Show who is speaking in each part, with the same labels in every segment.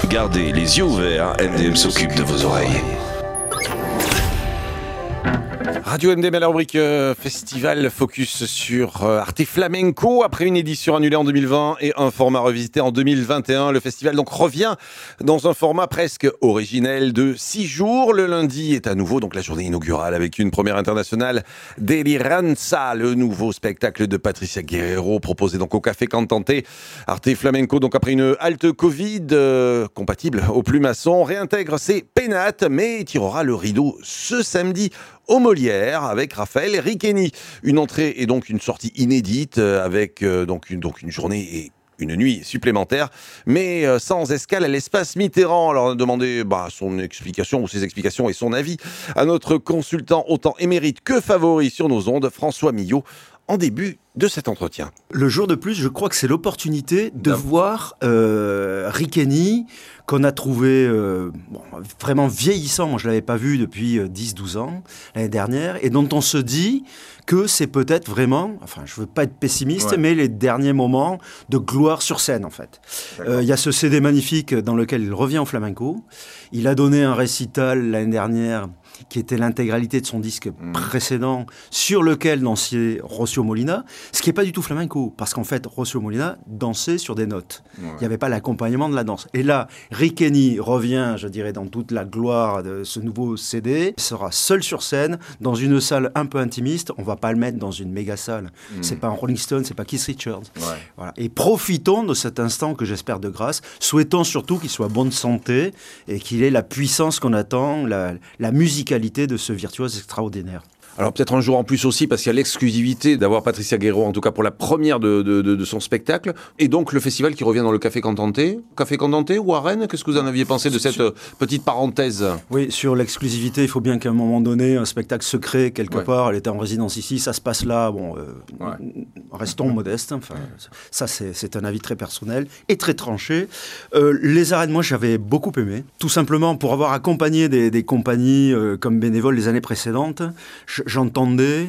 Speaker 1: Gardez les yeux ouverts, MDM s'occupe de vos oreilles.
Speaker 2: Radio MDM à la rubrique Festival, focus sur Arte Flamenco. Après une édition annulée en 2020 et un format revisité en 2021, le festival donc revient dans un format presque originel de 6 jours. Le lundi est à nouveau donc la journée inaugurale avec une première internationale Deliranza, le nouveau spectacle de Patricia Guerrero proposé donc au Café Cantante. Arte Flamenco, donc après une halte Covid compatible au Plumasson, réintègre ses pénates mais tirera le rideau ce samedi au Molière avec Raphaël Riqueni. Une entrée et donc une sortie inédite avec donc une journée et une nuit supplémentaire, mais sans escale à l'espace Mitterrand. Alors on a demandé son explication ou ses explications et son avis à notre consultant autant émérite que favori sur nos ondes, François Millot, en début de cet entretien.
Speaker 3: Le jour de plus, je crois que c'est l'opportunité de voir Riqueni, qu'on a trouvé vraiment vieillissant. Moi, je ne l'avais pas vu depuis 10-12 ans, l'année dernière, et dont on se dit que c'est peut-être vraiment, je ne veux pas être pessimiste, mais les derniers moments de gloire sur scène, en fait. Il y a ce CD magnifique dans lequel il revient au flamenco. Il a donné un récital l'année dernière qui était l'intégralité de son disque précédent, sur lequel dansait Rocio Molina, ce qui n'est pas du tout flamenco, parce qu'en fait, Rocio Molina dansait sur des notes. Il n'y avait pas l'accompagnement de la danse. Et là, Riqueni revient, je dirais, dans toute la gloire de ce nouveau CD. Il sera seul sur scène, dans une salle un peu intimiste. On ne va pas le mettre dans une méga salle. C'est pas un Rolling Stone, c'est pas Keith Richards. Voilà. Et profitons de cet instant que j'espère de grâce. Souhaitons surtout qu'il soit bonne santé et qu'il ait la puissance qu'on attend, la musicalité de ce virtuose extraordinaire.
Speaker 2: Alors peut-être un jour en plus aussi, parce qu'il y a l'exclusivité d'avoir Patricia Guerrero, en tout cas pour la première de son spectacle, et donc le festival qui revient dans le Café Cantante. Café Cantante ou à Rennes, qu'est-ce que vous en aviez pensé de cette petite parenthèse ?
Speaker 3: Oui, sur l'exclusivité, il faut bien qu'à un moment donné, un spectacle se crée quelque part. Elle était en résidence ici, ça se passe là, restons modestes. Ça c'est un avis très personnel et très tranché. Les arènes, moi j'avais beaucoup aimé, tout simplement pour avoir accompagné des compagnies comme bénévole les années précédentes. J'entendais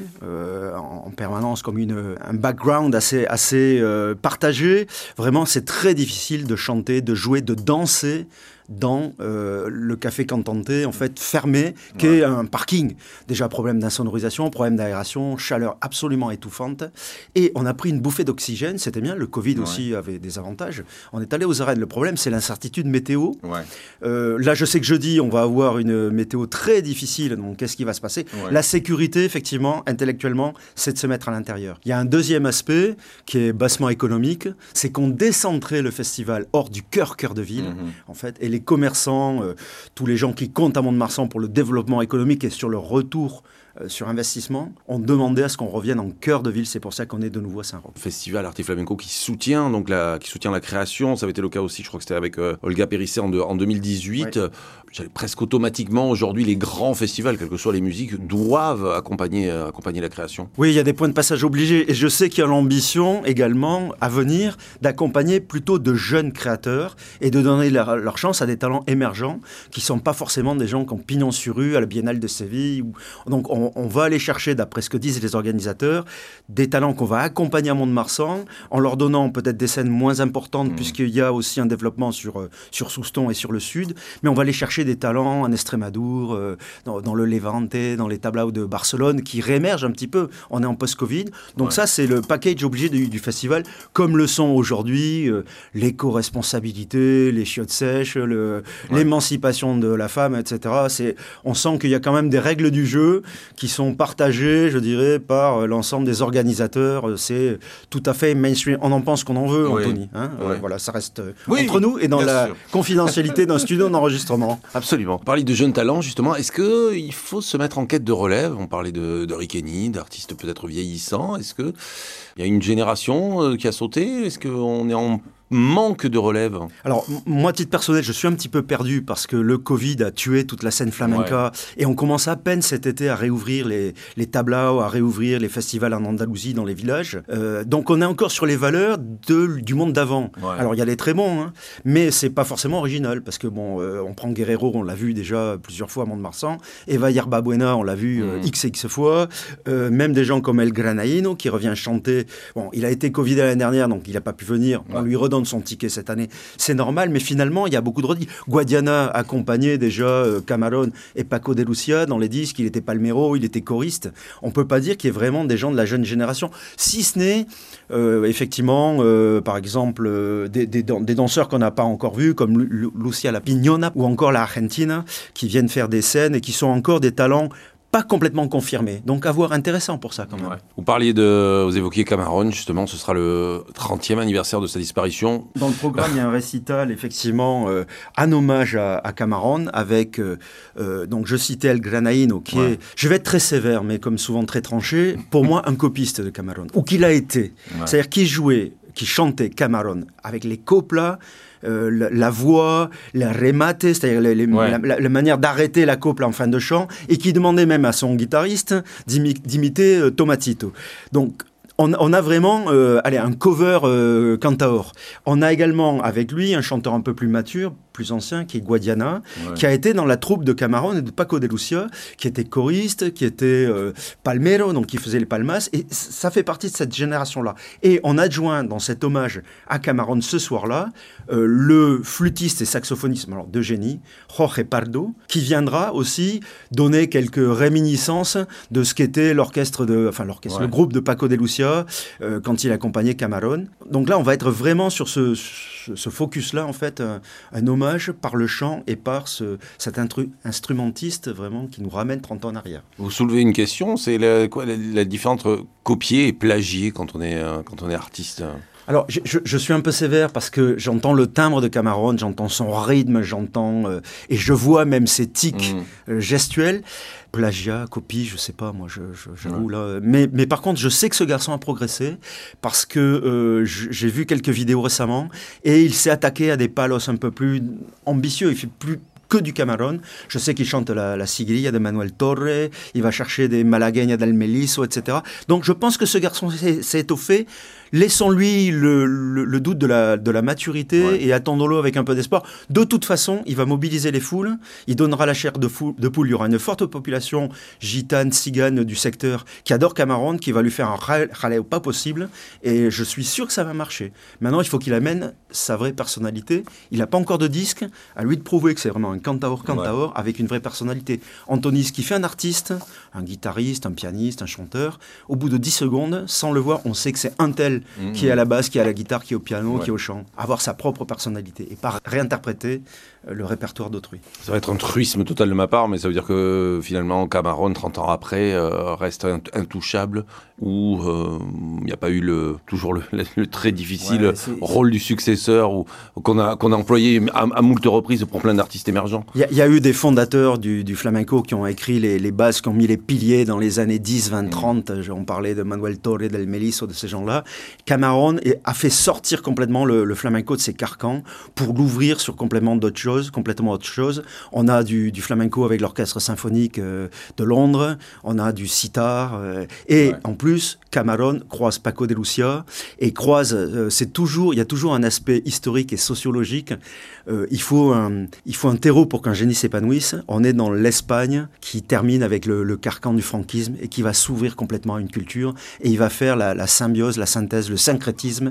Speaker 3: en permanence comme un background assez partagé. Vraiment, c'est très difficile de chanter, de jouer, de danser dans le Café Cantante, en fait, fermé, qui est un parking. Déjà, problème d'insonorisation, problème d'aération, chaleur absolument étouffante. Et on a pris une bouffée d'oxygène, c'était bien. Le Covid aussi avait des avantages. On est allé aux arènes. Le problème, c'est l'incertitude météo. Là, je sais que jeudi, on va avoir une météo très difficile. Donc, qu'est-ce qui va se passer ? La sécurité, effectivement, intellectuellement, c'est de se mettre à l'intérieur. Il y a un deuxième aspect qui est bassement économique, c'est qu'on décentrait le festival hors du cœur de ville, en fait, et les commerçants, tous les gens qui comptent à Mont-de-Marsan pour le développement économique et sur le retour sur investissement, ont demandé à ce qu'on revienne en cœur de ville. C'est pour ça qu'on est de nouveau à Saint-Roch.
Speaker 2: Festival Arte Flamenco qui soutient la création. Ça avait été le cas aussi, je crois que c'était avec Olga Périssé en 2018. Presque automatiquement, aujourd'hui, les grands festivals, quelles que soient les musiques, doivent accompagner la création.
Speaker 3: Oui, il y a des points de passage obligés. Et je sais qu'il y a l'ambition également à venir d'accompagner plutôt de jeunes créateurs et de donner leur chance à des talents émergents qui ne sont pas forcément des gens qui ont pignon sur rue à la Biennale de Séville. Donc on va aller chercher, d'après ce que disent les organisateurs, des talents qu'on va accompagner à Mont-de-Marsan en leur donnant peut-être des scènes moins importantes puisqu'il y a aussi un développement sur Souston et sur le sud. Mais on va aller chercher des talents en Estrémadour, dans le Levante, dans les tablaos de Barcelone qui réémergent un petit peu. On est en post-Covid. Donc ça, c'est le package obligé du festival, comme le sont aujourd'hui l'éco-responsabilité, les chiottes sèches, l'émancipation de la femme, etc. On sent qu'il y a quand même des règles du jeu qui sont partagées, je dirais, par l'ensemble des organisateurs. C'est tout à fait mainstream. On en pense qu'on en veut, Anthony. Voilà, ça reste entre nous et dans la confidentialité d'un studio d'enregistrement.
Speaker 2: Absolument. On parlait de jeunes talents, justement. Est-ce qu'il faut se mettre en quête de relève ? On parlait de Riqueni, d'artistes peut-être vieillissants. Est-ce qu'il y a une génération qui a sauté ? Est-ce qu'on est en manque de relève?
Speaker 3: Alors, moi, à titre personnel, je suis un petit peu perdu parce que le Covid a tué toute la scène flamenca et on commence à peine cet été à réouvrir les tablaos, à réouvrir les festivals en Andalousie, dans les villages. Donc, on est encore sur les valeurs du monde d'avant. Ouais. Alors, il y a les très bons, mais c'est pas forcément original parce que, on prend Guerrero, on l'a vu déjà plusieurs fois à Mont-de-Marsan, Eva Yerba Buena, on l'a vu x et x fois, même des gens comme El Granaïno qui revient chanter. Bon, il a été Covid l'année dernière, donc il n'a pas pu venir. On lui redonne redonne son ticket cette année. C'est normal, mais finalement, il y a beaucoup de redis. Guadiana accompagnait déjà Camarón et Paco de Lucia dans les disques. Il était palmero, il était choriste. On ne peut pas dire qu'il y ait vraiment des gens de la jeune génération. Si ce n'est, effectivement, par exemple, des danseurs qu'on n'a pas encore vus, comme Lucia La Piñona ou encore la Argentina, qui viennent faire des scènes et qui sont encore des talents pas complètement confirmés. Donc à voir, intéressant pour ça quand même.
Speaker 2: Ouais. Vous évoquiez Camarón, justement, ce sera le 30e anniversaire de sa disparition.
Speaker 3: Dans le programme, il y a un récital, effectivement, en hommage à Camarón, avec, donc je citais El Granaíno, qui est, je vais être très sévère, mais comme souvent très tranché, pour moi, un copiste de Camarón, ou qu'il a été. Ouais. C'est-à-dire qui chantait Camarón avec les coplas, la voix, les remates, c'est-à-dire la manière d'arrêter la copla en fin de chant, et qui demandait même à son guitariste d'imiter Tomatito. Donc, on a vraiment un cover cantaor. On a également avec lui un chanteur un peu plus mature, plus ancien, qui est Guadiana, qui a été dans la troupe de Camarón et de Paco de Lucia, qui était choriste, qui était palmero, donc qui faisait les palmas, et ça fait partie de cette génération-là. Et on adjoint dans cet hommage à Camarón ce soir-là le flûtiste et saxophoniste de génie, Jorge Pardo, qui viendra aussi donner quelques réminiscences de ce qu'était le groupe de Paco de Lucia quand il accompagnait Camarón. Donc là, on va être vraiment sur ce focus-là, en fait, un hommage par le chant et par cet instrumentiste vraiment qui nous ramène 30 ans en arrière.
Speaker 2: Vous soulevez une question, c'est la différence entre copier et plagier quand on est artiste.
Speaker 3: Alors, je suis un peu sévère parce que j'entends le timbre de Camarón, j'entends son rythme, et je vois même ses tics gestuels. Plagiat, copie, je sais pas, moi, j'avoue là. Mais par contre, je sais que ce garçon a progressé parce que j'ai vu quelques vidéos récemment et il s'est attaqué à des palos un peu plus ambitieux. Il fait plus que du Camarón. Je sais qu'il chante la Sigrilla de Manuel Torre, il va chercher des Malagueñas del Meliso, etc. Donc je pense que ce garçon s'est étoffé. Laissons-lui le doute de la maturité et attendons-le avec un peu d'espoir. De toute façon, il va mobiliser les foules, il donnera la chair de poule, il y aura une forte population gitane, cigane du secteur qui adore Camarón, qui va lui faire un jaleo pas possible, et je suis sûr que ça va marcher. Maintenant, il faut qu'il amène sa vraie personnalité. Il n'a pas encore de disque, à lui de prouver que c'est vraiment un cantaor avec une vraie personnalité. Antonis, qui fait un artiste, un guitariste, un pianiste, un chanteur, au bout de 10 secondes, sans le voir, on sait que c'est un tel qui est à la basse, qui est à la guitare, qui est au piano, qui est au chant. Avoir sa propre personnalité et pas réinterpréter le répertoire d'autrui. Ça
Speaker 2: va être un truisme total de ma part, mais ça veut dire que finalement Camarón, 30 ans après, reste intouchable, ou il n'y a pas eu toujours le très difficile rôle du successeur qu'on a employé à moult reprises pour plein d'artistes émergents.
Speaker 3: Il y a eu des fondateurs du flamenco qui ont écrit les bases, qui ont mis les piliers dans les années 10, 20, 30. On parlait de Manuel Torre, del Meliso, de ces gens-là. Camarón a fait sortir complètement le flamenco de ses carcans pour l'ouvrir sur complètement autre chose. On a du flamenco avec l'orchestre symphonique de Londres, on a du sitar, et en plus, Camarón croise Paco de Lucia, et il y a toujours un aspect historique et sociologique. Il faut un terreau pour qu'un génie s'épanouisse. On est dans l'Espagne qui termine avec le carcan du franquisme et qui va s'ouvrir complètement à une culture, et il va faire la symbiose, la synthèse, le syncrétisme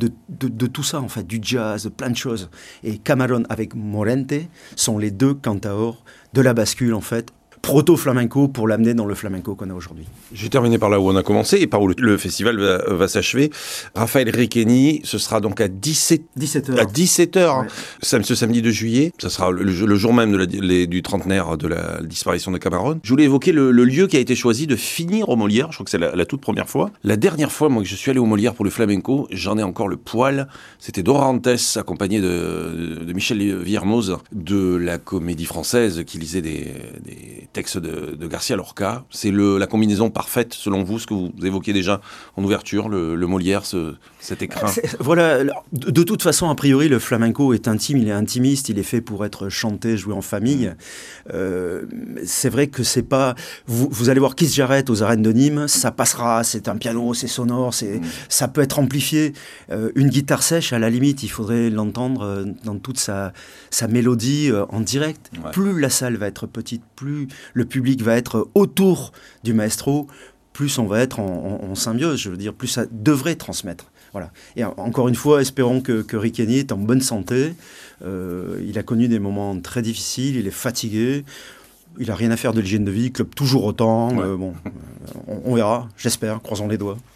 Speaker 3: de tout ça, en fait, du jazz, de plein de choses. Et Camarón avec Morente sont les deux cantaors de la bascule, en fait, proto-flamenco pour l'amener dans le flamenco qu'on a aujourd'hui.
Speaker 2: Je vais terminer par là où on a commencé et par où le festival va s'achever. Raphaël Requeni, ce sera donc à 17h. À 17h, ouais. Ce samedi 2 juillet. Ça sera le jour même du trentenaire de la disparition de Camarón. Je voulais évoquer le lieu qui a été choisi de finir au Molière. Je crois que c'est la toute première fois. La dernière fois, moi, que je suis allé au Molière pour le flamenco, j'en ai encore le poil. C'était Dorantes, accompagné de Michel Viermoz, de la Comédie Française, qui lisait des texte de Garcia Lorca. C'est la combinaison parfaite, selon vous, ce que vous évoquiez déjà en ouverture, le Molière, cet écrin.
Speaker 3: Voilà, de toute façon, a priori, le flamenco est intime, il est intimiste, il est fait pour être chanté, joué en famille. C'est vrai que c'est pas... Vous allez voir Keith Jarrett aux arènes de Nîmes, ça passera, c'est un piano, c'est sonore, ça peut être amplifié. Une guitare sèche, à la limite, il faudrait l'entendre dans toute sa mélodie en direct. Ouais. Plus la salle va être petite, plus le public va être autour du maestro, plus on va être en symbiose, je veux dire, plus ça devrait transmettre. Voilà. Et encore une fois, espérons que Riqueni est en bonne santé. Il a connu des moments très difficiles, il est fatigué. Il n'a rien à faire de l'hygiène de vie, il clube toujours autant. On verra, j'espère, croisons les doigts.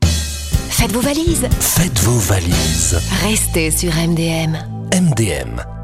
Speaker 4: Faites vos valises. Restez sur MDM.
Speaker 5: MDM,